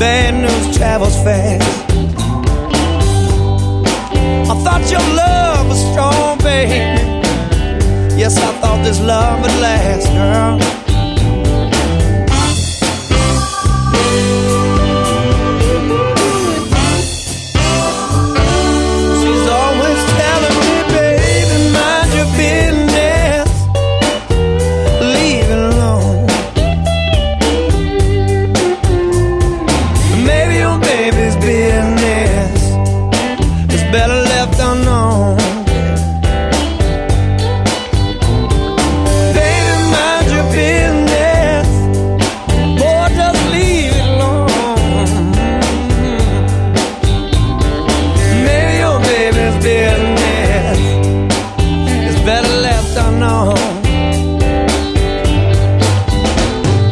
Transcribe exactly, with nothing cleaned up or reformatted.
bad news travels fast. I thought your love was strong, baby. Yes, I thought this love would last, girl. She's always telling me, baby, mind your business, leave it alone. Maybe your baby's business is better left unknown.